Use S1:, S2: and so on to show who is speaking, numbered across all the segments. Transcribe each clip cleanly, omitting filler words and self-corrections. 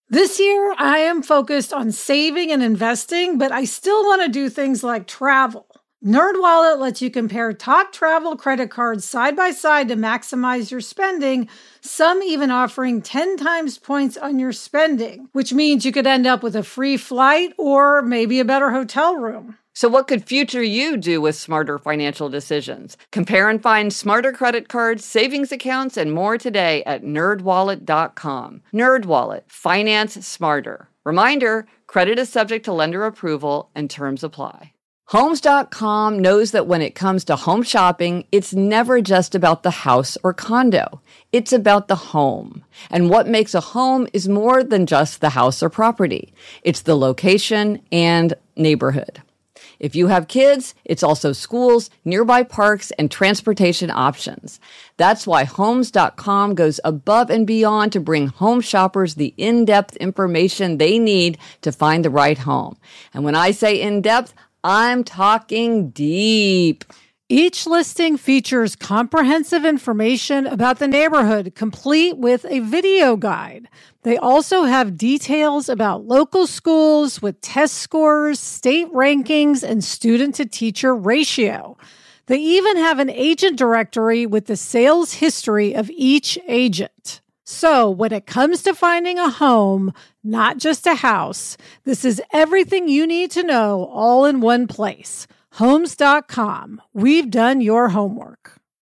S1: This year, I am focused on saving and investing, but I still want to do things like travel. NerdWallet lets you compare top travel credit cards side by side to maximize your spending, some even offering 10 times points on your spending, which means you could end up with a free flight or maybe a better hotel room.
S2: So what could future you do with smarter financial decisions? Compare and find smarter credit cards, savings accounts, and more today at nerdwallet.com. NerdWallet, finance smarter. Reminder, credit is subject to lender approval and terms apply. Homes.com knows that when it comes to home shopping, it's never just about the house or condo. It's about the home. And what makes a home is more than just the house or property. It's the location and neighborhood. If you have kids, it's also schools, nearby parks, and transportation options. That's why Homes.com goes above and beyond to bring home shoppers the in-depth information they need to find the right home. And when I say in-depth, I'm talking deep.
S1: Each listing features comprehensive information about the neighborhood, complete with a video guide. They also have details about local schools with test scores, state rankings, and student-to-teacher ratio. They even have an agent directory with the sales history of each agent. So when it comes to finding a home, not just a house, this is everything you need to know all in one place. Homes.com. We've done your homework.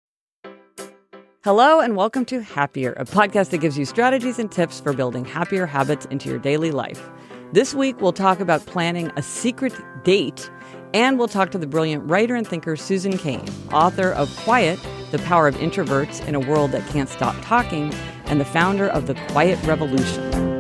S2: Hello and welcome to Happier, a podcast that gives you strategies and tips for building happier habits into your daily life. This week, we'll talk about planning a secret date, and we'll talk to the brilliant writer and thinker Susan Cain, author of Quiet, The Power of Introverts in a World That Can't Stop Talking, and the founder of the Quiet Revolution.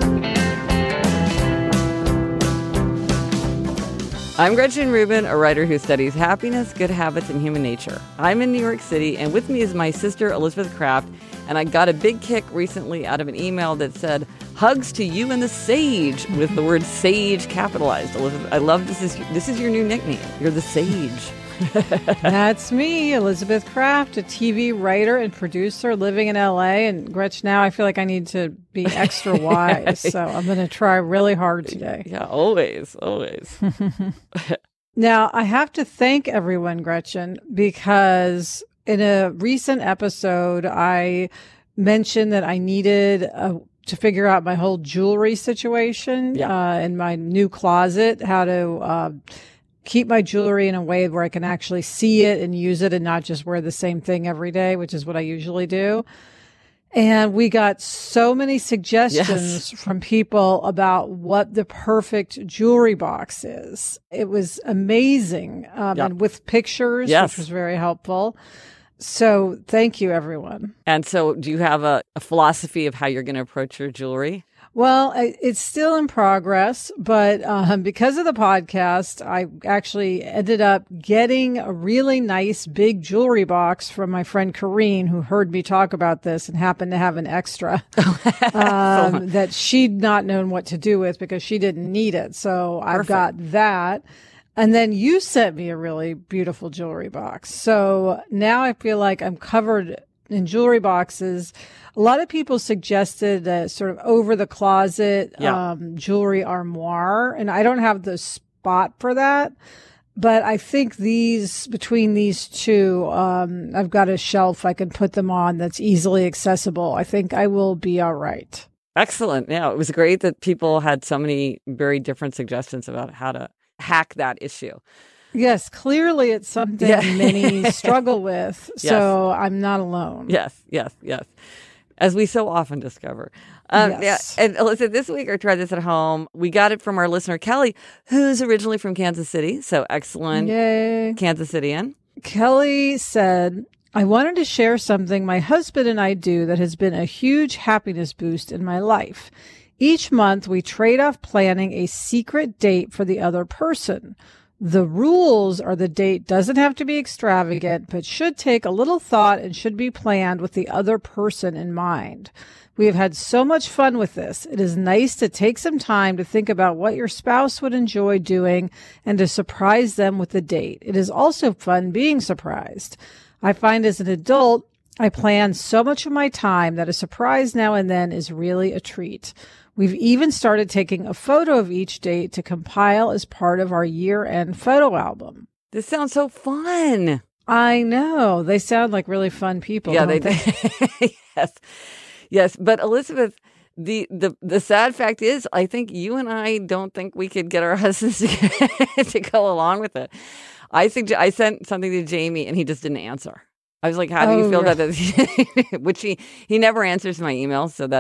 S2: I'm Gretchen Rubin, a writer who studies happiness, good habits, and human nature. I'm in New York City, and with me is my sister, Elizabeth Craft, and I got a big kick recently out of an email that said, "Hugs to you and the sage," with the word sage capitalized. Elizabeth, I love this is your new nickname. You're the sage.
S1: That's me, Elizabeth Craft, a TV writer and producer living in LA. And Gretchen, now I feel like I need to be extra wise. So I'm going to try really hard today.
S2: Yeah, always.
S1: Now, I have to thank everyone, Gretchen, because in a recent episode, I mentioned that I needed to figure out my whole jewelry situation in my new closet, how to keep my jewelry in a way where I can actually see it and use it and not just wear the same thing every day, which is what I usually do. And we got so many suggestions from people about what the perfect jewelry box is. It was amazing. And with pictures, which was very helpful. So thank you, everyone.
S2: And so do you have a philosophy of how you're going to approach your jewelry?
S1: Well, it's still in progress, but because of the podcast, I actually ended up getting a really nice big jewelry box from my friend Corrine, who heard me talk about this and happened to have an extra that she'd not known what to do with because she didn't need it. So I've got that. And then you sent me a really beautiful jewelry box. So now I feel like I'm covered in jewelry boxes. A lot of people suggested a sort of over the closet jewelry armoire, and I don't have the spot for that. But I think between these two, I've got a shelf I can put them on that's easily accessible. I think I will be all right.
S2: Excellent. Yeah, it was great that people had so many very different suggestions about how to hack that issue.
S1: Yes, clearly it's something many struggle with, so I'm not alone.
S2: Yes. As we so often discover. And Elizabeth, this week I tried this at home. We got it from our listener, Kelly, who's originally from Kansas City, so excellent.
S1: Yay.
S2: Kansas Cityan.
S1: Kelly said, I wanted to share something my husband and I do that has been a huge happiness boost in my life. Each month, we trade off planning a secret date for the other person. The rules are the date doesn't have to be extravagant, but should take a little thought and should be planned with the other person in mind. We have had so much fun with this. It is nice to take some time to think about what your spouse would enjoy doing and to surprise them with the date. It is also fun being surprised. I find as an adult, I plan so much of my time that a surprise now and then is really a treat. We've even started taking a photo of each date to compile as part of our year-end photo album.
S2: This sounds so fun.
S1: I know. They sound like really fun people,
S2: Yeah,
S1: don't they?
S2: Yes. Yes. But Elizabeth, the sad fact is, I think you and I don't think we could get our husbands to go along with it. I sent something to Jamie and he just didn't answer. I was like, how do you feel about that? Which he never answers my emails. So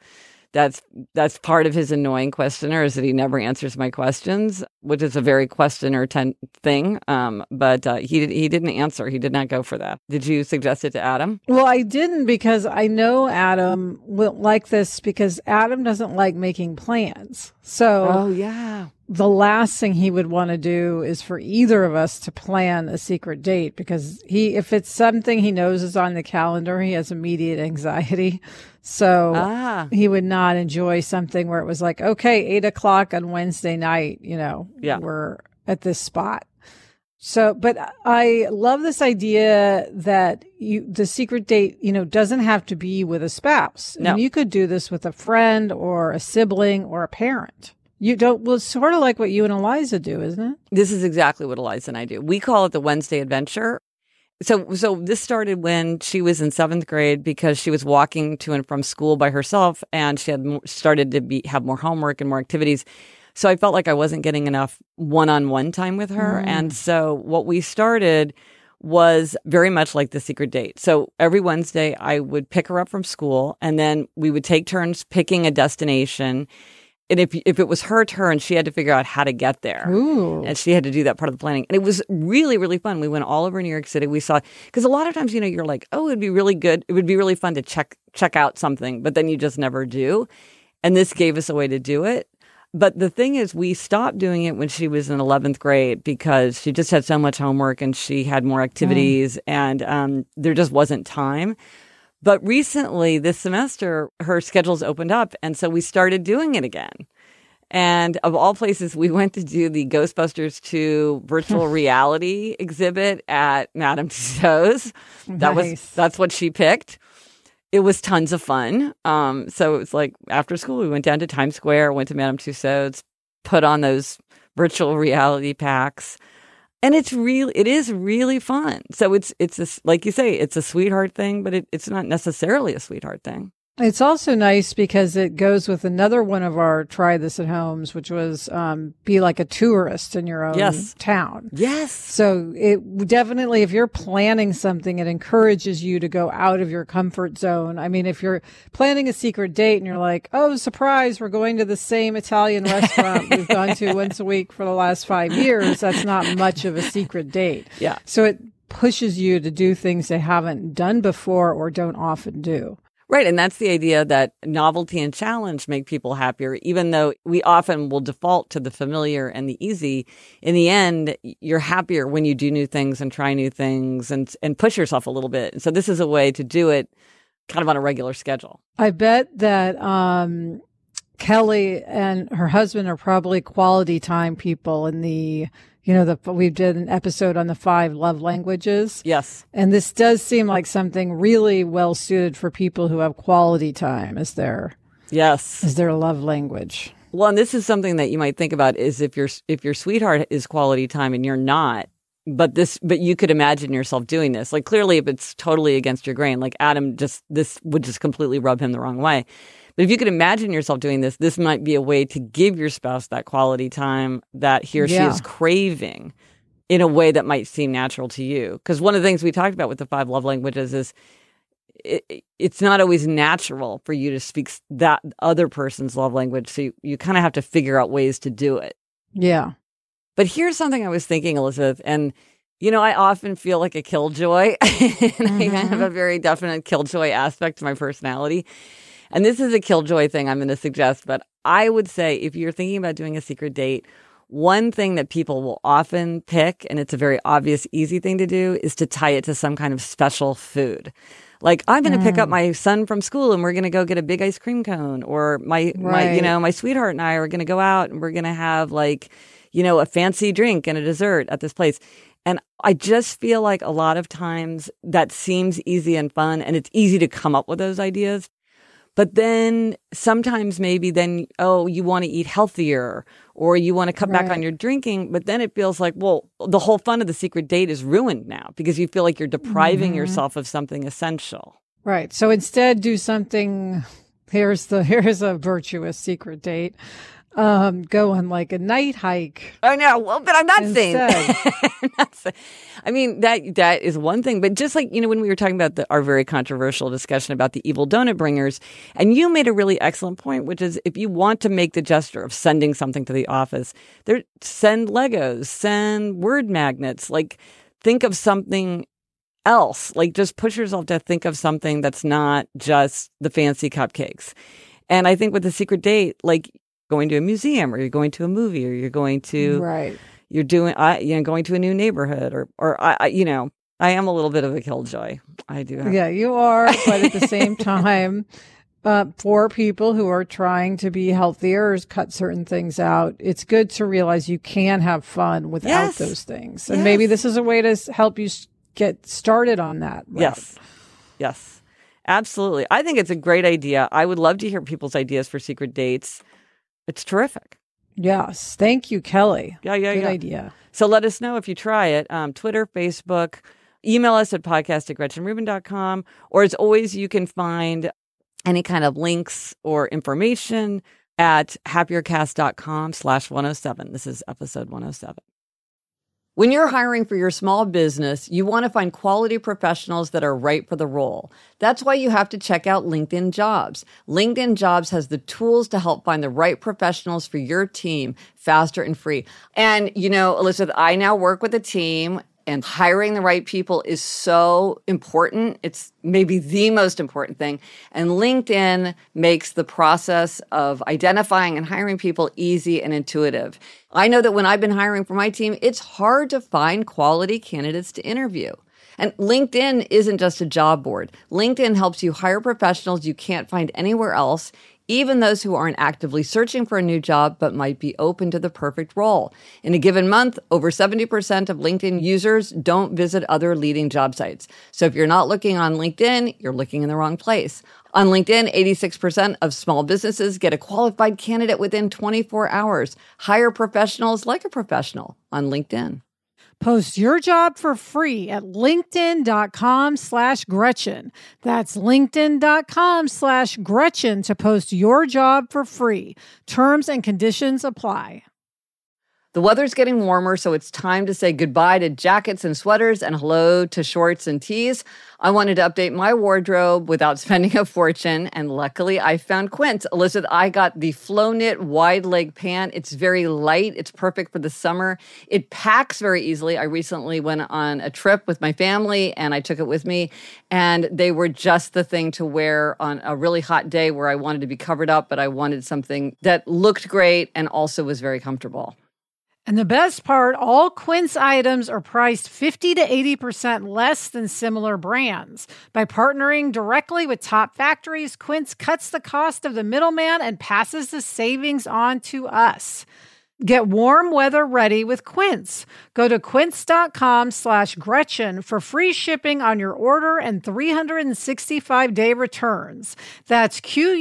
S2: that's part of his annoying questioner, is that he never answers my questions, which is a very questioner thing. But he didn't answer. He did not go for that. Did you suggest it to Adam?
S1: Well, I didn't, because I know Adam will like this, because Adam doesn't like making plans. So
S2: oh yeah,
S1: the last thing he would want to do is for either of us to plan a secret date, because if it's something he knows is on the calendar, he has immediate anxiety. So he would not enjoy something where it was like, okay, 8:00 on Wednesday night, we're at this spot. So, but I love this idea that the secret date, doesn't have to be with a spouse.
S2: No.
S1: And you could do this with a friend or a sibling or a parent. Well, it's sort of like what you and Eliza do, isn't it?
S2: This is exactly what Eliza and I do. We call it the Wednesday Adventure. So this started when she was in 7th grade, because she was walking to and from school by herself, and she had started to have more homework and more activities. So I felt like I wasn't getting enough one-on-one time with her. And so what we started was very much like the secret date. So every Wednesday I would pick her up from school, and then we would take turns picking a destination. And if it was her turn, she had to figure out how to get there.
S1: Ooh.
S2: And she had to do that part of the planning. And it was really, really fun. We went all over New York City. We saw, because a lot of times, you're like, oh, it'd be really good. It would be really fun to check out something, but then you just never do. And this gave us a way to do it. But the thing is, we stopped doing it when she was in 11th grade, because she just had so much homework and she had more activities and there just wasn't time. But recently, this semester, her schedule's opened up, and so we started doing it again. And of all places, we went to do the Ghostbusters 2 virtual reality exhibit at Madame Tussauds. That's what she picked. It was tons of fun. So it was like after school, we went down to Times Square, went to Madame Tussauds, put on those virtual reality packs. And it is really fun. So it's like you say, it's a sweetheart thing, but it's not necessarily a sweetheart thing.
S1: It's also nice because it goes with another one of our Try This at Homes, which was be like a tourist in your own town.
S2: Yes.
S1: So it definitely, if you're planning something, it encourages you to go out of your comfort zone. I mean, if you're planning a secret date and you're like, oh, surprise, we're going to the same Italian restaurant we've gone to once a week for the last 5 years, that's not much of a secret date.
S2: Yeah.
S1: So it pushes you to do things they haven't done before or don't often do.
S2: Right. And that's the idea that novelty and challenge make people happier, even though we often will default to the familiar and the easy. In the end, you're happier when you do new things and try new things and push yourself a little bit. And so this is a way to do it kind of on a regular schedule.
S1: I bet that Kelly and her husband are probably quality time people in the we did an episode on the 5 love languages.
S2: Yes.
S1: And this does seem like something really well suited for people who have quality time as their love language.
S2: Well, and this is something that you might think about is if your sweetheart is quality time and you're not, but you could imagine yourself doing this. Like clearly if it's totally against your grain, like Adam this would just completely rub him the wrong way. But if you could imagine yourself doing this might be a way to give your spouse that quality time that he or she is craving in a way that might seem natural to you. Because one of the things we talked about with the 5 love languages is it's not always natural for you to speak that other person's love language. So you kind of have to figure out ways to do it.
S1: Yeah.
S2: But here's something I was thinking, Elizabeth, and I often feel like a killjoy. And I have a very definite killjoy aspect to my personality. And this is a killjoy thing I'm going to suggest, but I would say if you're thinking about doing a secret date, one thing that people will often pick, and it's a very obvious, easy thing to do, is to tie it to some kind of special food. Like, I'm going to pick up my son from school and we're going to go get a big ice cream cone, or my sweetheart and I are going to go out and we're going to have a fancy drink and a dessert at this place. And I just feel like a lot of times that seems easy and fun, and it's easy to come up with those ideas. But then sometimes maybe then, you want to eat healthier or you want to cut back on your drinking. But then it feels like, well, the whole fun of the secret date is ruined now because you feel like you're depriving yourself of something essential.
S1: Right. So instead do something. Here's a virtuous secret date. Go on like a night hike.
S2: I know. Well, but I'm not saying. I mean, that is one thing. But just like, when we were talking about our very controversial discussion about the evil donut bringers, and you made a really excellent point, which is if you want to make the gesture of sending something to the office, send Legos, send word magnets, like think of something else, like just push yourself to think of something that's not just the fancy cupcakes. And I think with the secret date, like, going to a museum or you're going to a movie or you're going to, going to a new neighborhood or I am a little bit of a killjoy. I do.
S1: Yeah, you are. But at the same time, for people who are trying to be healthier or cut certain things out, it's good to realize you can have fun without those things. And maybe this is a way to help you get started on that route.
S2: Yes, absolutely. I think it's a great idea. I would love to hear people's ideas for secret dates. It's terrific.
S1: Yes. Thank you, Kelly.
S2: Good
S1: idea.
S2: So let us know if you try it. Twitter, Facebook, email us at podcast@GretchenRubin.com. Or as always, you can find any kind of links or information at happiercast.com/107. This is episode 107. When you're hiring for your small business, you want to find quality professionals that are right for the role. That's why you have to check out LinkedIn Jobs. LinkedIn Jobs has the tools to help find the right professionals for your team faster and free. And, Elizabeth, I now work with a team, and hiring the right people is so important. It's maybe the most important thing. And LinkedIn makes the process of identifying and hiring people easy and intuitive. I know that when I've been hiring for my team, it's hard to find quality candidates to interview. And LinkedIn isn't just a job board. LinkedIn helps you hire professionals you can't find anywhere else, even those who aren't actively searching for a new job but might be open to the perfect role. In a given month, over 70% of LinkedIn users don't visit other leading job sites. So if you're not looking on LinkedIn, you're looking in the wrong place. On LinkedIn, 86% of small businesses get a qualified candidate within 24 hours. Hire professionals like a professional on LinkedIn.
S1: Post your job for free at linkedin.com/Gretchen. That's linkedin.com/Gretchen to post your job for free. Terms and conditions apply.
S2: The weather's getting warmer, so it's time to say goodbye to jackets and sweaters and hello to shorts and tees. I wanted to update my wardrobe without spending a fortune, and luckily I found Quince. Elizabeth, I got the Flow Knit wide leg pant. It's very light. It's perfect for the summer. It packs very easily. I recently went on a trip with my family, and I took it with me, and they were just the thing to wear on a really hot day where I wanted to be covered up, but I wanted something that looked great and also was very comfortable.
S1: And the best part, all Quince items are priced 50 to 80% less than similar brands. By partnering directly with top factories, Quince cuts the cost of the middleman and passes the savings on to us. Get warm weather ready with Quince. Go to quince.com/Gretchen for free shipping on your order and 365-day returns. That's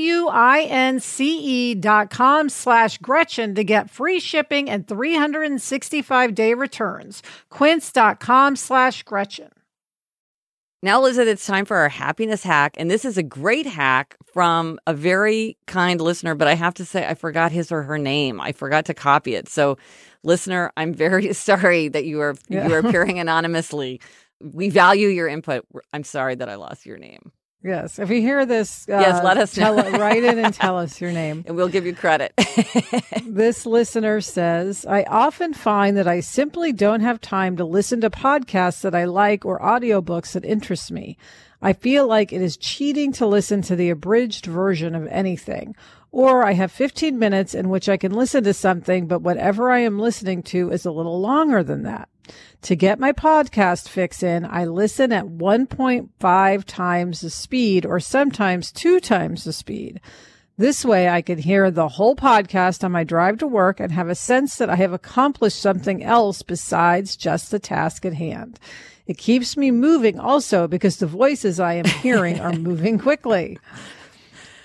S1: QUINCE.com/Gretchen to get free shipping and 365-day returns. Quince.com/Gretchen.
S2: Now, Elizabeth, it's time for our happiness hack. And this is a great hack from a very kind listener, but I have to say I forgot his or her name. I forgot to copy it. So, listener, I'm very sorry that you are appearing anonymously. We value your input. I'm sorry that I lost your name.
S1: Yes. If you hear this,
S2: let us know.
S1: Write in and tell us your name.
S2: And we'll give you credit.
S1: This listener says, I often find that I simply don't have time to listen to podcasts that I like or audiobooks that interest me. I feel like it is cheating to listen to the abridged version of anything. Or I have 15 minutes in which I can listen to something, but whatever I am listening to is a little longer than that. To get my podcast fix in, I listen at 1.5 times the speed or sometimes 2 times the speed. This way I can hear the whole podcast on my drive to work and have a sense that I have accomplished something else besides just the task at hand. It keeps me moving also because the voices I am hearing are moving quickly.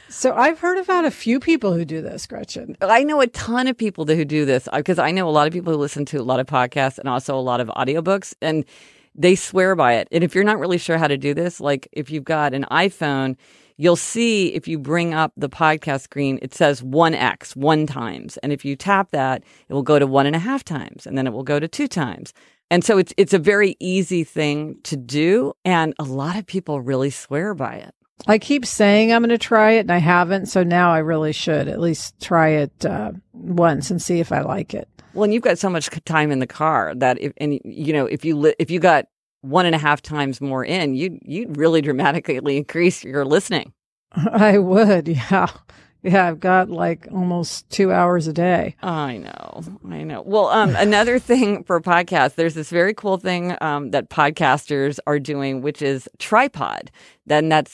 S1: So I've heard about a few people who do this, Gretchen.
S2: I know a ton of people who do this because I know a lot of people who listen to a lot of podcasts and also a lot of audiobooks, and they swear by it. And if you're not really sure how to do this, like if you've got an iPhone, you'll see if you bring up the podcast screen, it says 1x, 1 times. And if you tap that, it will go to 1.5 times, and then it will go to 2 times. And so it's a very easy thing to do. And a lot of people really swear by it.
S1: I keep saying I'm going to try it, and I haven't. So now I really should at least try it once and see if I like it.
S2: Well, and you've got so much time in the car that if you got 1.5 times more in, you'd really dramatically increase your listening.
S1: I would, yeah. Yeah, I've got like almost 2 hours a day.
S2: I know. Well, another thing for podcasts, there's this very cool thing that podcasters are doing, which is Tripod. Then that's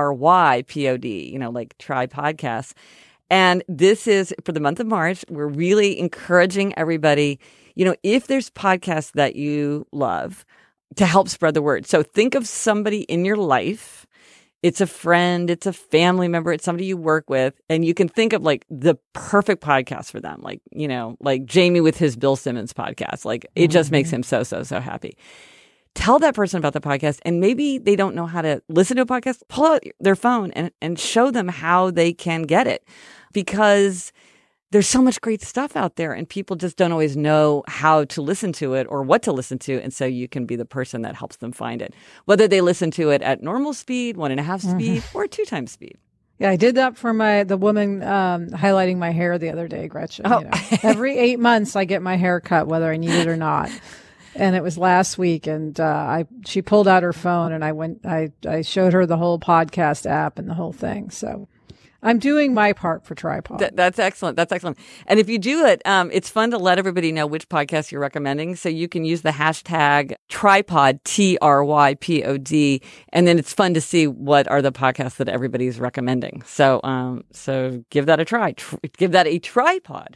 S2: TRYPOD, like try podcasts. And this is for the month of March. We're really encouraging everybody, if there's podcasts that you love, to help spread the word. So think of somebody in your life. It's a friend, it's a family member, it's somebody you work with, and you can think of like the perfect podcast for them. Like, like Jamie with his Bill Simmons podcast. Like it just makes him so happy. Tell that person about the podcast, and maybe they don't know how to listen to a podcast. Pull out their phone and show them how they can get it, because there's so much great stuff out there and people just don't always know how to listen to it or what to listen to. And so you can be the person that helps them find it, whether they listen to it at normal speed, 1.5 speed, or 2 times speed.
S1: Yeah, I did that for the woman highlighting my hair the other day, Gretchen.
S2: Oh.
S1: Every 8 months I get my hair cut, whether I need it or not. And it was last week, and she pulled out her phone, and I showed her the whole podcast app and the whole thing. So I'm doing my part for Tripod.
S2: That's excellent. And if you do it, it's fun to let everybody know which podcast you're recommending. So you can use the hashtag Tripod, TRYPOD, and then it's fun to see what are the podcasts that everybody's recommending. So give that a try. Give that a tripod.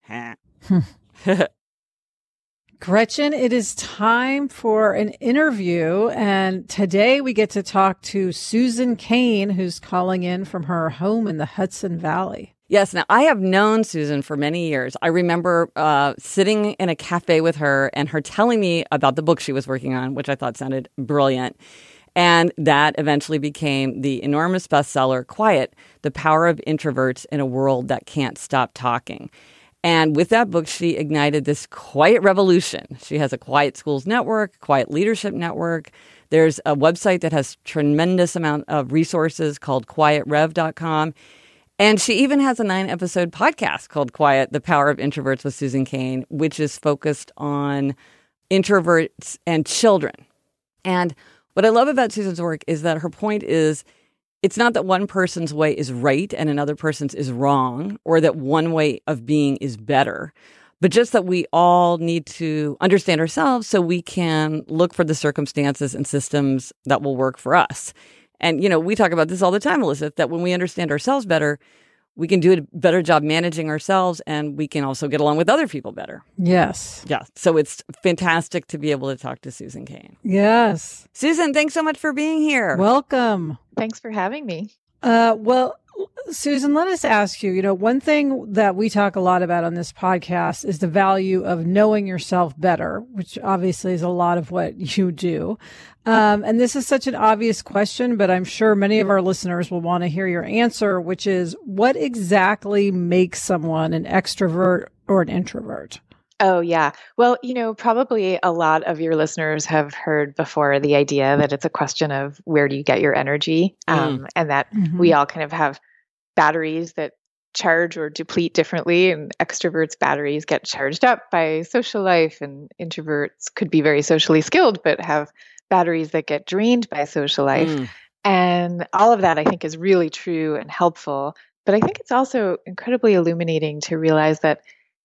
S1: Gretchen, it is time for an interview, and today we get to talk to Susan Cain, who's calling in from her home in the Hudson Valley.
S2: Yes. Now, I have known Susan for many years. I remember sitting in a cafe with her and her telling me about the book she was working on, which I thought sounded brilliant. And that eventually became the enormous bestseller, Quiet, The Power of Introverts in a World That Can't Stop Talking. And with that book, she ignited this quiet revolution. She has a Quiet Schools Network, Quiet Leadership Network. There's a website that has tremendous amount of resources called quietrev.com. And she even has a 9-episode podcast called Quiet, The Power of Introverts with Susan Cain, which is focused on introverts and children. And what I love about Susan's work is that her point is, it's not that one person's way is right and another person's is wrong, or that one way of being is better, but just that we all need to understand ourselves so we can look for the circumstances and systems that will work for us. And, we talk about this all the time, Elizabeth, that when we understand ourselves better, we can do a better job managing ourselves, and we can also get along with other people better.
S1: Yes.
S2: Yeah. So it's fantastic to be able to talk to Susan Cain.
S1: Yes.
S2: Susan, thanks so much for being here.
S1: Welcome.
S3: Thanks for having me.
S1: Well, Susan, let us ask you, one thing that we talk a lot about on this podcast is the value of knowing yourself better, which obviously is a lot of what you do. And this is such an obvious question, but I'm sure many of our listeners will want to hear your answer, which is, what exactly makes someone an extrovert or an introvert?
S3: Oh, yeah. Well, probably a lot of your listeners have heard before the idea that it's a question of where do you get your energy, and that we all kind of have batteries that charge or deplete differently, and extroverts' batteries get charged up by social life, and introverts could be very socially skilled but have batteries that get drained by social life. And all of that, I think, is really true and helpful. But I think it's also incredibly illuminating to realize that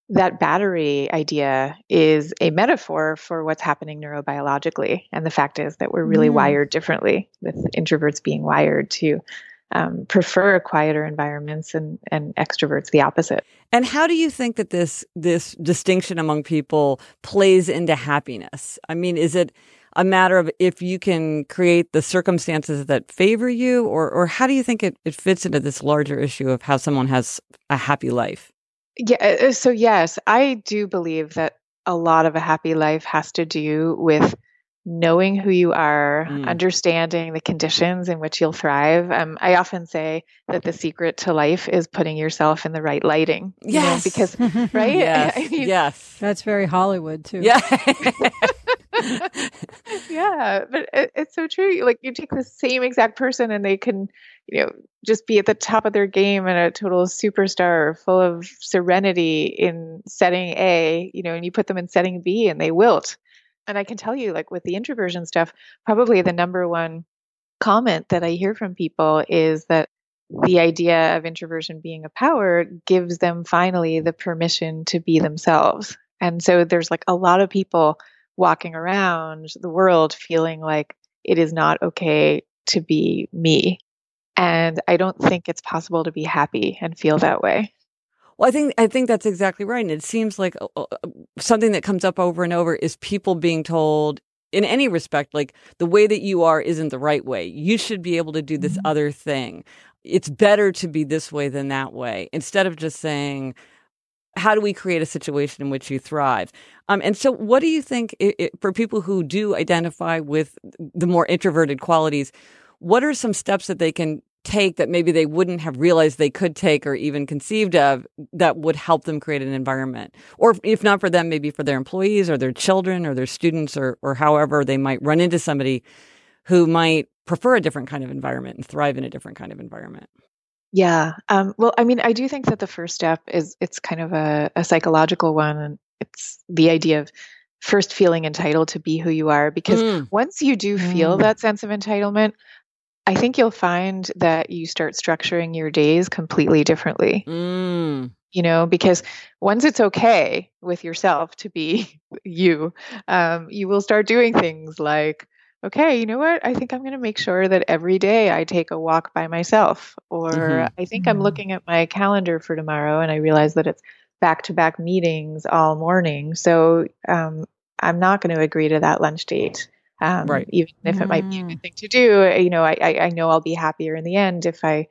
S3: battery idea is a metaphor for what's happening neurobiologically. And the fact is that we're really wired differently, with introverts being wired to prefer quieter environments, and extroverts the opposite.
S2: And how do you think that this distinction among people plays into happiness? I mean, is it, a matter of if you can create the circumstances that favor you, or how do you think it fits into this larger issue of how someone has a happy life?
S3: Yeah. So yes, I do believe that a lot of a happy life has to do with knowing who you are, understanding the conditions in which you'll thrive. I often say that the secret to life is putting yourself in the right lighting.
S2: Yes.
S3: Because, right?
S2: Yes.
S3: I mean,
S1: yes. That's very Hollywood too.
S2: Yeah.
S3: Yeah, but it's so true. Like you take the same exact person and they can, just be at the top of their game and a total superstar full of serenity in setting A, and you put them in setting B and they wilt. And I can tell you, like with the introversion stuff, probably the number one comment that I hear from people is that the idea of introversion being a power gives them finally the permission to be themselves. And so there's like a lot of people walking around the world feeling like it is not okay to be me. And I don't think it's possible to be happy and feel that way.
S2: Well, I think that's exactly right. And it seems like something that comes up over and over is people being told in any respect, like the way that you are isn't the right way. You should be able to do this other thing. It's better to be this way than that way, instead of just saying, how do we create a situation in which you thrive? And so what do you think for people who do identify with the more introverted qualities, what are some steps that they can take that maybe they wouldn't have realized they could take or even conceived of that would help them create an environment? Or if not for them, maybe for their employees or their children or their students or however they might run into somebody who might prefer a different kind of environment and thrive in a different kind of environment.
S3: Yeah. Well, I mean, I do think that the first step it's kind of a psychological one. And it's the idea of first feeling entitled to be who you are. Because once you do feel that sense of entitlement, I think you'll find that you start structuring your days completely differently. Because once it's okay with yourself to be you, you will start doing things like, okay, you know what? I think I'm going to make sure that every day I take a walk by myself. Or I think I'm looking at my calendar for tomorrow and I realize that it's back-to-back meetings all morning. So I'm not going to agree to that lunch date.
S2: Right.
S3: Even if it might be a good thing to do, I know I'll be happier in the end if I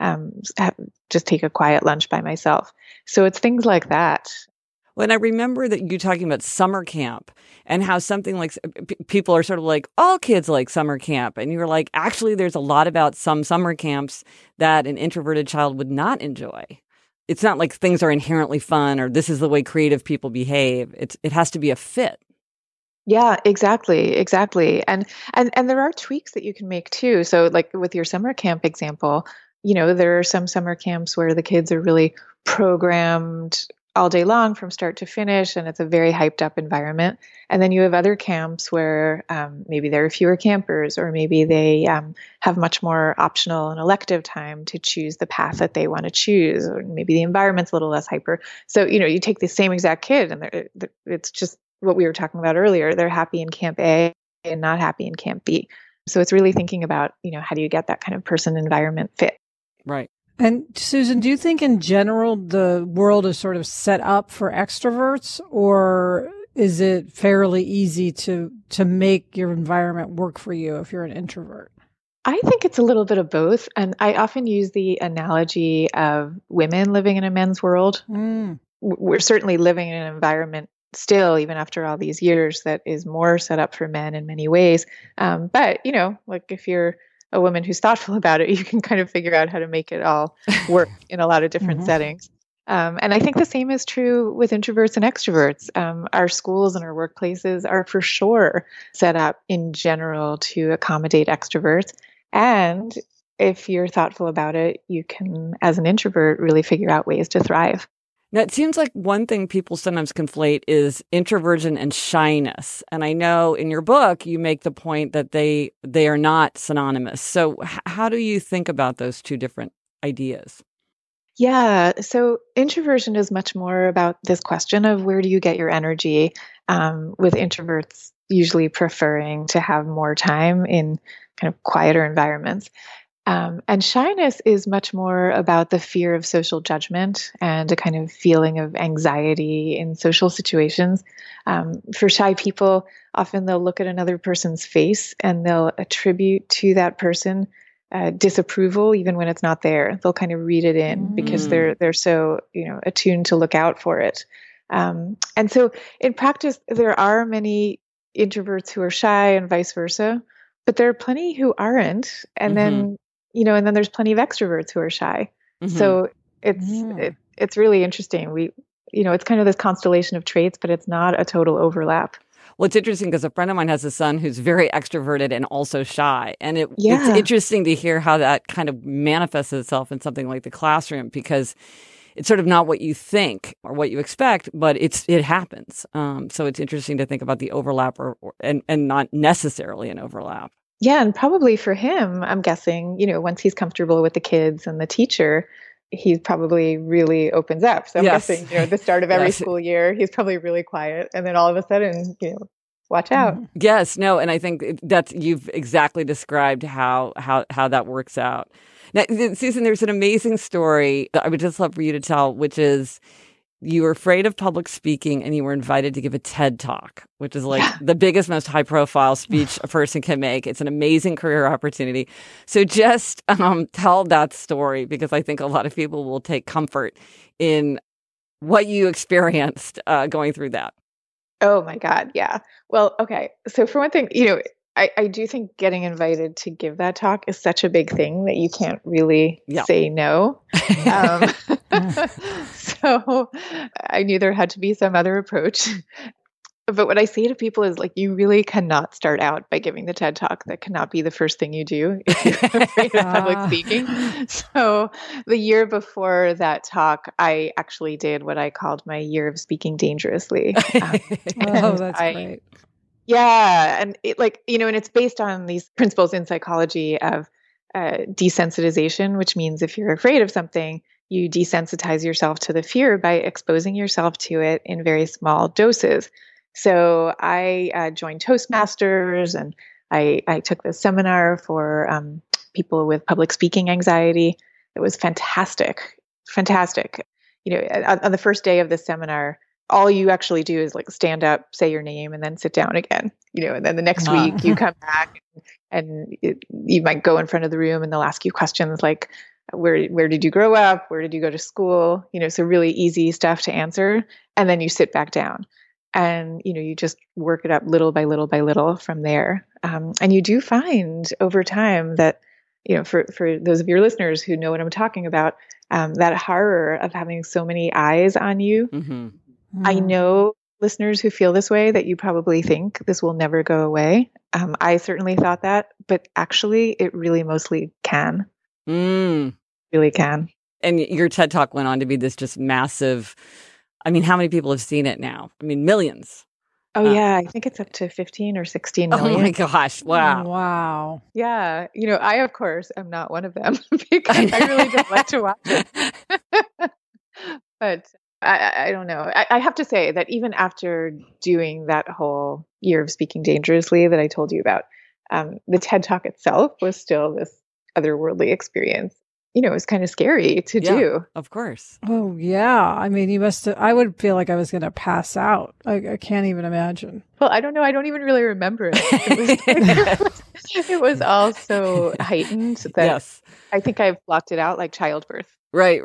S3: just take a quiet lunch by myself. So it's things like that.
S2: Well, and I remember that you talking about summer camp and how something like people are sort of like, all kids like summer camp. And you were like, actually, there's a lot about some summer camps that an introverted child would not enjoy. It's not like things are inherently fun or this is the way creative people behave. It has to be a fit.
S3: Yeah, exactly. And there are tweaks that you can make too. So like with your summer camp example, there are some summer camps where the kids are really programmed all day long from start to finish, and it's a very hyped up environment. And then you have other camps where maybe there are fewer campers, or maybe they have much more optional and elective time to choose the path that they want to choose, or maybe the environment's a little less hyper. So, you take the same exact kid and it's just what we were talking about earlier. They're happy in camp A and not happy in camp B. So it's really thinking about, how do you get that kind of person environment fit?
S2: Right.
S1: And Susan, do you think in general the world is sort of set up for extroverts, or is it fairly easy to make your environment work for you if you're an introvert?
S3: I think it's a little bit of both. And I often use the analogy of women living in a men's world. We're certainly living in an environment still, even after all these years, that is more set up for men in many ways. But, like if you're a woman who's thoughtful about it, you can kind of figure out how to make it all work in a lot of different settings. And I think the same is true with introverts and extroverts. Our schools and our workplaces are for sure set up in general to accommodate extroverts. And if you're thoughtful about it, you can, as an introvert, really figure out ways to thrive.
S2: Now, it seems like one thing people sometimes conflate is introversion and shyness. And I know in your book, you make the point that they are not synonymous. So how do you think about those two different ideas?
S3: Yeah, so introversion is much more about this question of where do you get your energy, with introverts usually preferring to have more time in kind of quieter environments. And shyness is much more about the fear of social judgment and a kind of feeling of anxiety in social situations. For shy people, often they'll look at another person's face and they'll attribute to that person disapproval, even when it's not there. They'll kind of read it in because they're so attuned to look out for it. And so, in practice, there are many introverts who are shy and vice versa, but there are plenty who aren't. And then there's plenty of extroverts who are shy. So it's really interesting. It's kind of this constellation of traits, but it's not a total overlap.
S2: Well, it's interesting because a friend of mine has a son who's very extroverted and also shy. And it's interesting to hear how that kind of manifests itself in something like the classroom, because it's sort of not what you think or what you expect, but it happens. So it's interesting to think about the overlap and not necessarily an overlap.
S3: Yeah, and probably for him, I'm guessing, once he's comfortable with the kids and the teacher, he probably really opens up. So I'm guessing, at the start of every school year, he's probably really quiet. And then all of a sudden, watch out.
S2: Yes, no. And I think you've exactly described how that works out. Now, Susan, there's an amazing story that I would just love for you to tell, which is you were afraid of public speaking and you were invited to give a TED Talk, which is like the biggest, most high-profile speech a person can make. It's an amazing career opportunity. So just tell that story, because I think a lot of people will take comfort in what you experienced going through that.
S3: Oh, my God. Yeah. Well, okay. So for one thing, I do think getting invited to give that talk is such a big thing that you can't really say no. So I knew there had to be some other approach. But what I say to people is, like, you really cannot start out by giving the TED Talk. That cannot be the first thing you do if you're afraid of public speaking. So the year before that talk, I actually did what I called my year of speaking dangerously.
S1: That's great.
S3: Yeah. And and it's based on these principles in psychology of desensitization, which means if you're afraid of something, you desensitize yourself to the fear by exposing yourself to it in very small doses. So I joined Toastmasters, and I took this seminar for people with public speaking anxiety. It was fantastic. Fantastic. On the first day of the seminar, all you actually do is like stand up, say your name, and then sit down again. And then the next week you come back and you might go in front of the room and they'll ask you questions like, where did you grow up? Where did you go to school? So really easy stuff to answer. And then you sit back down and, you just work it up little by little by little from there. And you do find over time that, for those of your listeners who know what I'm talking about, that horror of having so many eyes on you. I know listeners who feel this way, that you probably think this will never go away. I certainly thought that, but actually it really mostly can. Really can.
S2: And your TED Talk went on to be this just massive, how many people have seen it now? Millions.
S3: Oh, yeah. I think it's up to 15 or 16 million.
S2: Oh, my gosh. Wow.
S1: Wow.
S3: Yeah. I, of course, am not one of them because I really don't like to watch it. But I don't know. I have to say that even after doing that whole year of speaking dangerously that I told you about, the TED Talk itself was still this otherworldly experience. It was kind of scary to do.
S2: Of course.
S1: Oh, yeah. You must have, I would feel like I was going to pass out. I can't even imagine.
S3: Well, I don't know. I don't even really remember it. It was all so heightened that I think I've blocked it out like childbirth.
S2: Right.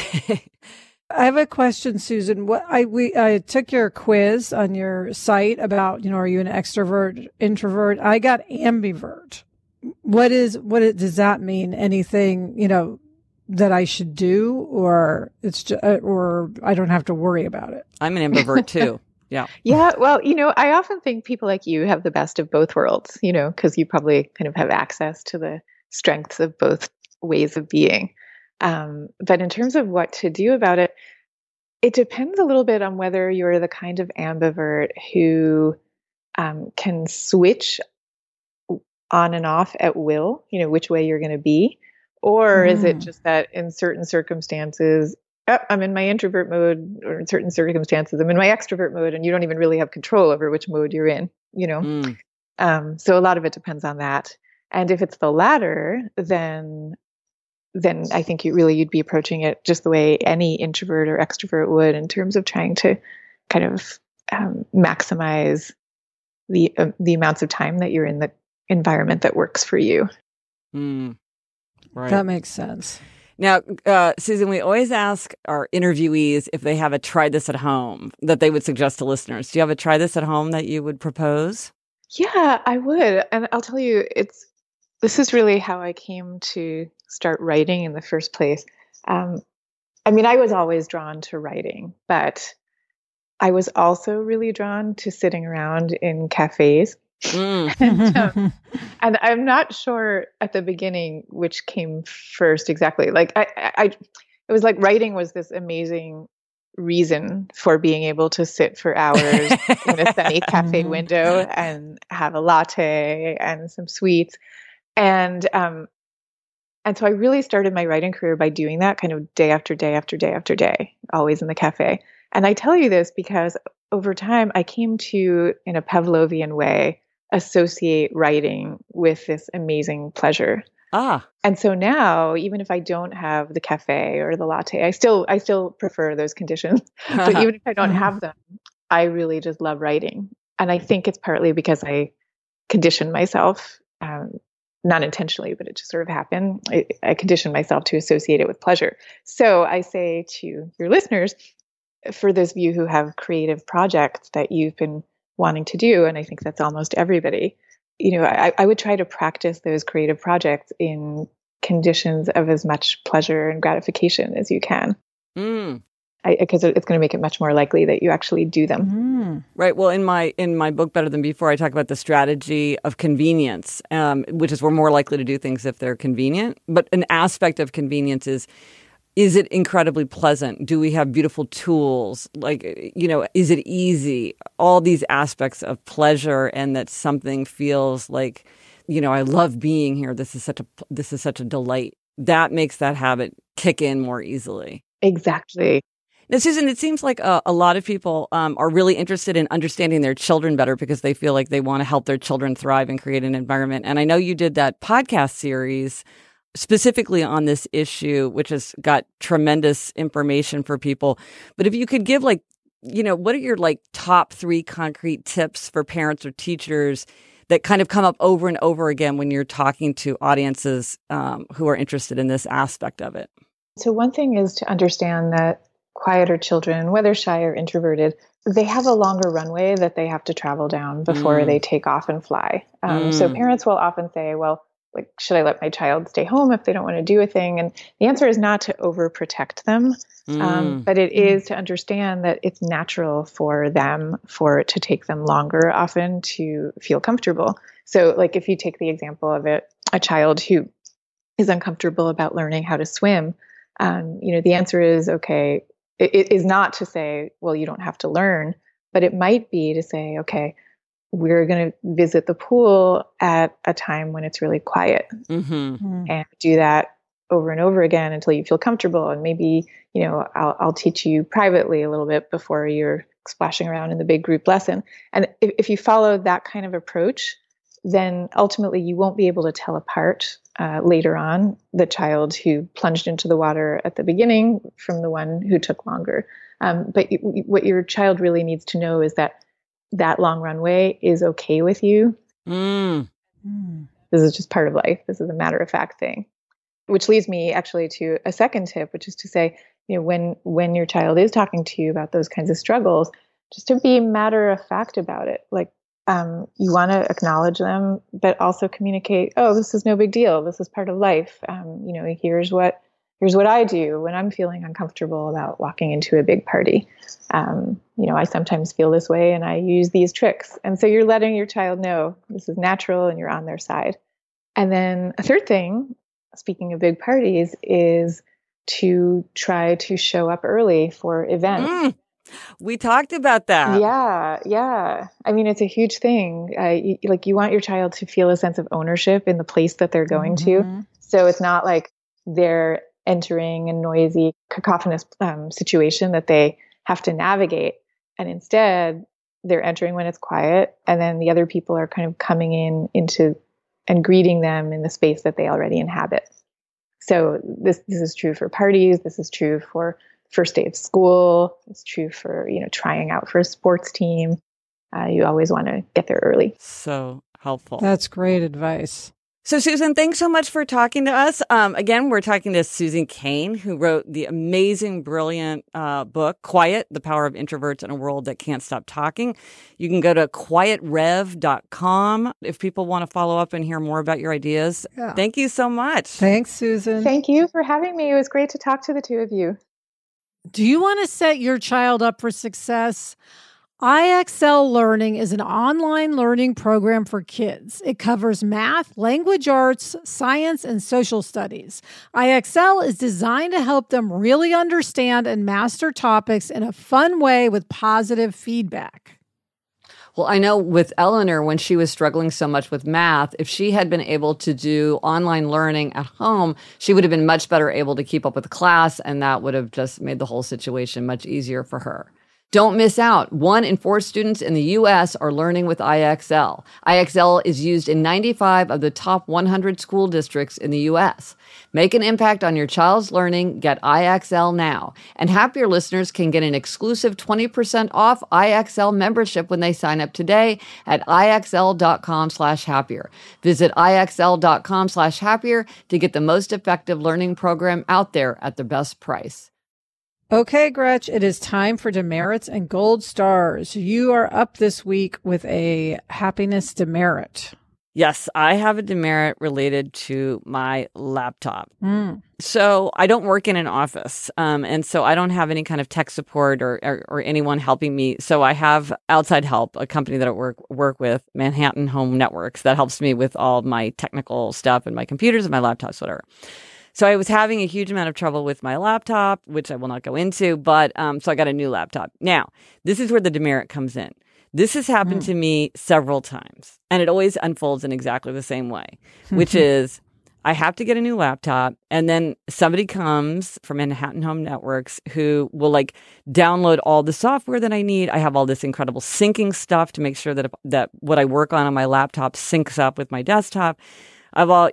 S1: I have a question, Susan. I took your quiz on your site about, are you an extrovert, introvert? I got ambivert. What does that mean? Anything, that I should do, or it's just, or I don't have to worry about it?
S2: I'm an ambivert too. Yeah.
S3: Yeah. Well, I often think people like you have the best of both worlds, because you probably kind of have access to the strengths of both ways of being. But in terms of what to do about it, it depends a little bit on whether you're the kind of ambivert who can switch on and off at will, which way you're going to be, or is it just that in certain circumstances, I'm in my introvert mode, or in certain circumstances, I'm in my extrovert mode, and you don't even really have control over which mode you're in, So a lot of it depends on that. And if it's the latter, then I think you'd be approaching it just the way any introvert or extrovert would, in terms of trying to kind of maximize the amounts of time that you're in the environment that works for you.
S2: Right.
S1: That makes sense.
S2: Now, Susan, we always ask our interviewees if they have a try this at home that they would suggest to listeners. Do you have a try this at home that you would propose?
S3: Yeah, I would. And I'll tell you, this is really how I came to start writing in the first place. I was always drawn to writing, but I was also really drawn to sitting around in cafes. And I'm not sure at the beginning which came first exactly. Like it was like writing was this amazing reason for being able to sit for hours in a sunny cafe window and have a latte and some sweets. And so I really started my writing career by doing that kind of day after day after day after day, always in the cafe. And I tell you this because over time I came to, in a Pavlovian way, associate writing with this amazing pleasure. And so now, even if I don't have the cafe or the latte, I still prefer those conditions. But even if I don't have them, I really just love writing. And I think it's partly because I conditioned myself, not intentionally, but it just sort of happened. I conditioned myself to associate it with pleasure. So I say to your listeners, for those of you who have creative projects that you've been wanting to do, and I think that's almost everybody, I would try to practice those creative projects in conditions of as much pleasure and gratification as you can. Because it's going to make it much more likely that you actually do them.
S2: Right. Well, in my book, Better Than Before, I talk about the strategy of convenience, which is we're more likely to do things if they're convenient. But an aspect of convenience is it incredibly pleasant? Do we have beautiful tools? Like, is it easy? All these aspects of pleasure, and that something feels like, I love being here. This is such a delight. That makes that habit kick in more easily.
S3: Exactly.
S2: Now, Susan, it seems like a lot of people are really interested in understanding their children better because they feel like they want to help their children thrive and create an environment. And I know you did that podcast series specifically on this issue, which has got tremendous information for people. But if you could give what are your top 3 concrete tips for parents or teachers that kind of come up over and over again when you're talking to audiences who are interested in this aspect of it?
S3: So one thing is to understand that quieter children, whether shy or introverted, they have a longer runway that they have to travel down before they take off and fly. So parents will often say, well, should I let my child stay home if they don't want to do a thing? And the answer is not to overprotect them, but it is to understand that it's natural for them, for it to take them longer often to feel comfortable. So if you take the example of a child who is uncomfortable about learning how to swim, the answer is, okay, it is not to say, well, you don't have to learn, but it might be to say, okay, we're going to visit the pool at a time when it's really quiet and do that over and over again until you feel comfortable. And maybe, I'll teach you privately a little bit before you're splashing around in the big group lesson. And if you follow that kind of approach, then ultimately you won't be able to tell apart later on the child who plunged into the water at the beginning from the one who took longer. But what your child really needs to know is that long runway is okay with you. This is just part of life. This is a matter of fact thing, which leads me actually to a second tip, which is to say, when your child is talking to you about those kinds of struggles, just to be matter of fact about it. You want to acknowledge them, but also communicate, oh, this is no big deal. This is part of life. Here's what I do when I'm feeling uncomfortable about walking into a big party. I sometimes feel this way and I use these tricks. And so you're letting your child know this is natural and you're on their side. And then a third thing, speaking of big parties, is to try to show up early for events.
S2: We talked about that.
S3: Yeah. I mean, it's a huge thing. You want your child to feel a sense of ownership in the place that they're going to. So it's not like they're entering a noisy, cacophonous situation that they have to navigate. And instead, they're entering when it's quiet. And then the other people are kind of coming into and greeting them in the space that they already inhabit. So this is true for parties. This is true for first day of school. It's true for, trying out for a sports team. You always want to get there early.
S2: So helpful.
S1: That's great advice.
S2: So, Susan, thanks so much for talking to us. Again, we're talking to Susan Cain, who wrote the amazing, brilliant book, Quiet, The Power of Introverts in a World That Can't Stop Talking. You can go to quietrev.com if people want to follow up and hear more about your ideas. Yeah. Thank you so much.
S1: Thanks, Susan.
S3: Thank you for having me. It was great to talk to the two of you.
S1: Do you want to set your child up for success? IXL Learning is an online learning program for kids. It covers math, language arts, science, and social studies. IXL is designed to help them really understand and master topics in a fun way with positive feedback.
S2: Well, I know with Eleanor, when she was struggling so much with math, if she had been able to do online learning at home, she would have been much better able to keep up with the class, and that would have just made the whole situation much easier for her. Don't miss out. 1 in 4 students in the U.S. are learning with IXL. IXL is used in 95 of the top 100 school districts in the U.S. Make an impact on your child's learning. Get IXL now. And Happier listeners can get an exclusive 20% off IXL membership when they sign up today at IXL.com/happier. Visit IXL.com/happier to get the most effective learning program out there at the best price.
S1: Okay, Gretch, it is time for demerits and gold stars. You are up this week with a happiness demerit.
S2: Yes, I have a demerit related to my laptop. So I don't work in an office, and so I don't have any kind of tech support or anyone helping me. So I have outside help, a company that I work with, Manhattan Home Networks, that helps me with all my technical stuff and my computers and my laptops, whatever. So I was having a huge amount of trouble with my laptop, which I will not go into, but so I got a new laptop. Now, this is where the demerit comes in. This has happened to me several times, and it always unfolds in exactly the same way, which is I have to get a new laptop, and then somebody comes from Manhattan Home Networks who will download all the software that I need. I have all this incredible syncing stuff to make sure that what I work on my laptop syncs up with my desktop. Of all,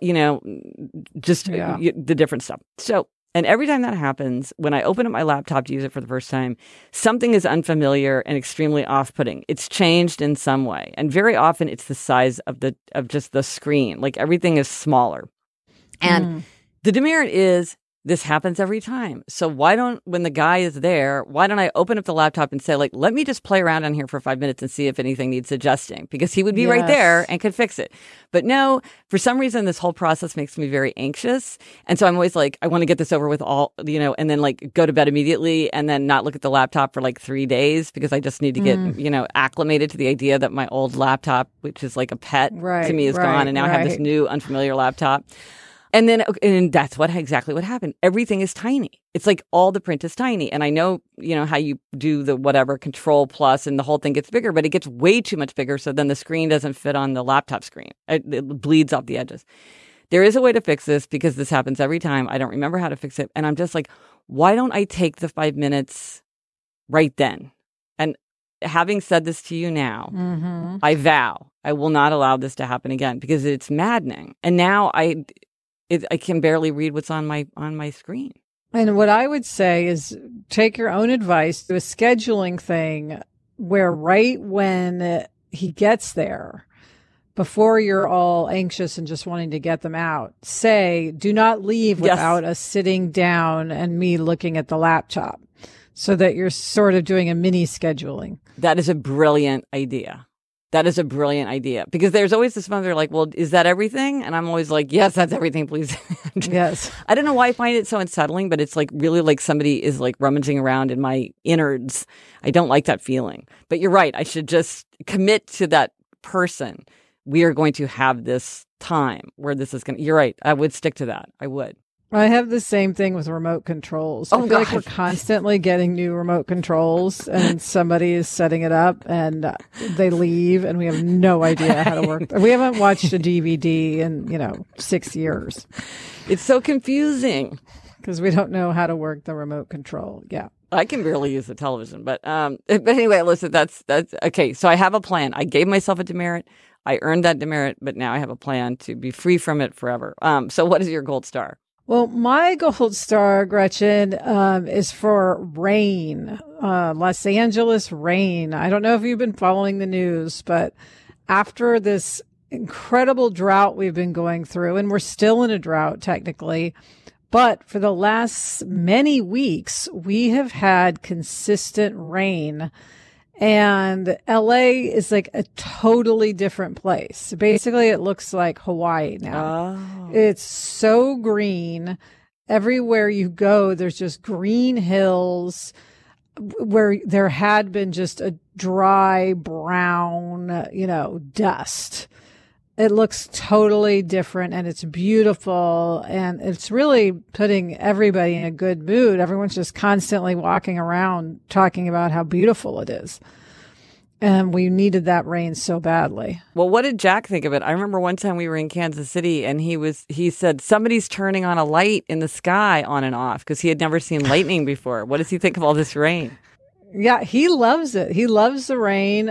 S2: the different stuff. So, and every time that happens, when I open up my laptop to use it for the first time, something is unfamiliar and extremely off-putting. It's changed in some way. And very often it's the size of just the screen. Like everything is smaller. And the demerit is, this happens every time. So when the guy is there, why don't I open up the laptop and say, let me just play around on here for 5 minutes and see if anything needs adjusting, because he would be right there and could fix it. But no, for some reason, this whole process makes me very anxious. And so I'm always I want to get this over with and then go to bed immediately and then not look at the laptop for 3 days, because I just need to get, acclimated to the idea that my old laptop, which is like a pet to me, is gone. And now I have this new unfamiliar laptop. And that's exactly what happened. Everything is tiny. It's all the print is tiny. And I know, how you do the whatever Control Plus and the whole thing gets bigger, but it gets way too much bigger. So then the screen doesn't fit on the laptop screen. It bleeds off the edges. There is a way to fix this, because this happens every time. I don't remember how to fix it. And I'm just why don't I take the 5 minutes right then? And having said this to you now, I vow I will not allow this to happen again, because it's maddening. And now I can barely read what's on my screen.
S1: And what I would say is take your own advice, do a scheduling thing where right when he gets there, before you're all anxious and just wanting to get them out, say, do not leave without us sitting down and me looking at the laptop, so that you're sort of doing a mini scheduling.
S2: That is a brilliant idea. Because there's always this moment they're well, is that everything? And I'm always yes, that's everything, please.
S1: Yes.
S2: I don't know why I find it so unsettling, but it's really somebody is rummaging around in my innards. I don't like that feeling. But you're right. I should just commit to that person. We are going to have this time where this is going to, you're right. I would stick to that. I would.
S1: I have the same thing with remote controls. I feel we're constantly getting new remote controls, and somebody is setting it up and they leave and we have no idea how to work. We haven't watched a DVD in, 6 years.
S2: It's so confusing
S1: because we don't know how to work the remote control. Yeah.
S2: I can barely use the television, but anyway, listen, that's okay. So I have a plan. I gave myself a demerit. I earned that demerit, but now I have a plan to be free from it forever. So what is your gold star?
S1: Well, my gold star, Gretchen, is for rain, Los Angeles rain. I don't know if you've been following the news, but after this incredible drought we've been going through, and we're still in a drought technically, but for the last many weeks, we have had consistent rain. And LA is like a totally different place. Basically, it looks like Hawaii now. Oh. It's so green. Everywhere you go, there's just green hills where there had been just a dry brown, dust. It looks totally different and it's beautiful and it's really putting everybody in a good mood. Everyone's just constantly walking around talking about how beautiful it is. And we needed that rain so badly.
S2: Well, what did Jack think of it? I remember one time we were in Kansas City and he said somebody's turning on a light in the sky on and off because he had never seen lightning before. What does he think of all this rain?
S1: Yeah, he loves it. He loves the rain.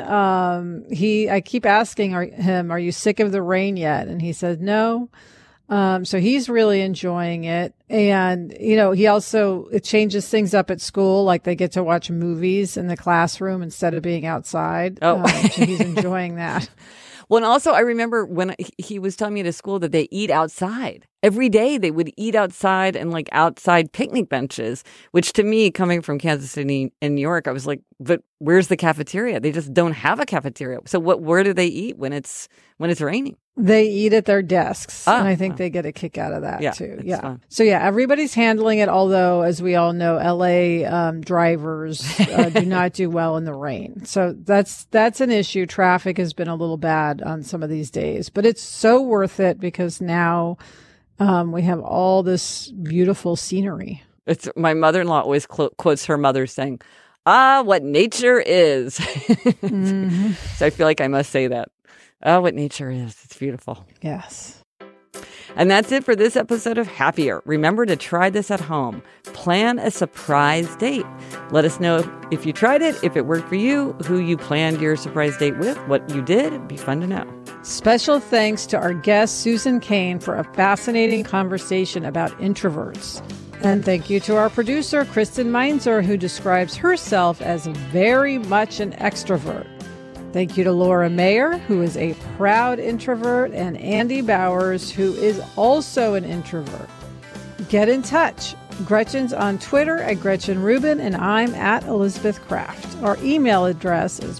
S1: I keep asking him, "Are you sick of the rain yet?" And he said, "No." So he's really enjoying it. And, it changes things up at school. Like they get to watch movies in the classroom instead of being outside.
S2: Oh,
S1: so he's enjoying that.
S2: Well, and also I remember when he was telling me at his school that they eat outside. Every day they would eat outside and like outside picnic benches, which to me, coming from Kansas City and New York, I was like, but where's the cafeteria? They just don't have a cafeteria. So where do they eat when it's raining?
S1: They eat at their desks. And I think they get a kick out of that too. Yeah. Fun. So everybody's handling it. Although, as we all know, LA drivers do not do well in the rain. So that's an issue. Traffic has been a little bad on some of these days, but it's so worth it because now we have all this beautiful scenery.
S2: It's my mother-in-law always quotes her mother saying, what nature is. Mm-hmm. So I feel like I must say that. Oh, what nature is. It's beautiful.
S1: Yes.
S2: And that's it for this episode of Happier. Remember to try this at home. Plan a surprise date. Let us know if you tried it, if it worked for you, who you planned your surprise date with, what you did. It'd be fun to know.
S1: Special thanks to our guest, Susan Cain, for a fascinating conversation about introverts. And thank you to our producer, Kristen Meinzer, who describes herself as very much an extrovert. Thank you to Laura Mayer, who is a proud introvert, and Andy Bowers, who is also an introvert. Get in touch. Gretchen's on Twitter at Gretchen Rubin, and I'm at Elizabeth Kraft. Our email address is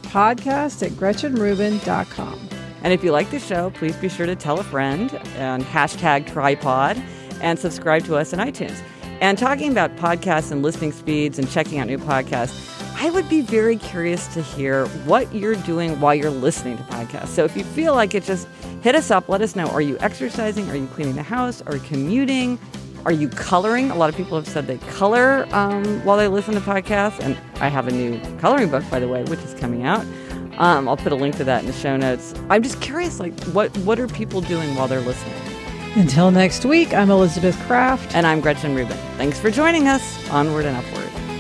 S1: podcast@GretchenRubin.com.
S2: And if you like the show, please be sure to tell a friend and #tripod and subscribe to us on iTunes. And talking about podcasts and listening speeds and checking out new podcasts, I would be very curious to hear what you're doing while you're listening to podcasts. So if you feel like it, just hit us up. Let us know. Are you exercising? Are you cleaning the house? Are you commuting? Are you coloring? A lot of people have said they color while they listen to podcasts. And I have a new coloring book, by the way, which is coming out. I'll put a link to that in the show notes. I'm just curious, like, what are people doing while they're listening?
S1: Until next week, I'm Elizabeth Kraft.
S2: And I'm Gretchen Rubin. Thanks for joining us. Onward and upward.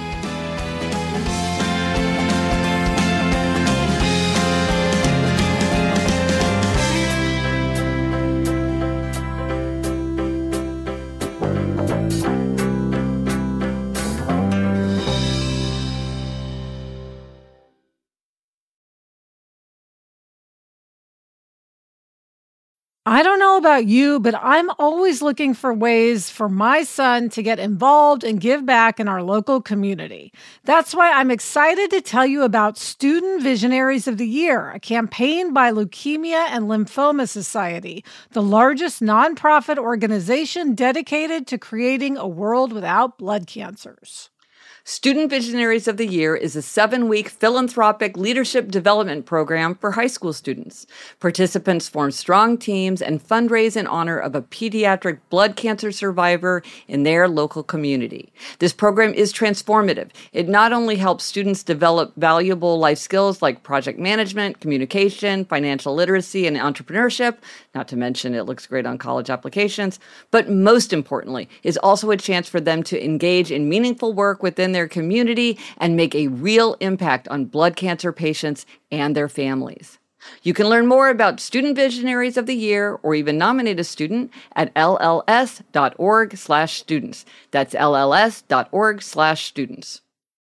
S1: I don't know about you, but I'm always looking for ways for my son to get involved and give back in our local community. That's why I'm excited to tell you about Student Visionaries of the Year, a campaign by Leukemia and Lymphoma Society, the largest nonprofit organization dedicated to creating a world without blood cancers.
S2: Student Visionaries of the Year is a 7-week philanthropic leadership development program for high school students. Participants form strong teams and fundraise in honor of a pediatric blood cancer survivor in their local community. This program is transformative. It not only helps students develop valuable life skills like project management, communication, financial literacy, and entrepreneurship, not to mention it looks great on college applications, but most importantly, is also a chance for them to engage in meaningful work within their community and make a real impact on blood cancer patients and their families. You can learn more about Student Visionaries of the Year or even nominate a student at lls.org/students. That's lls.org/students.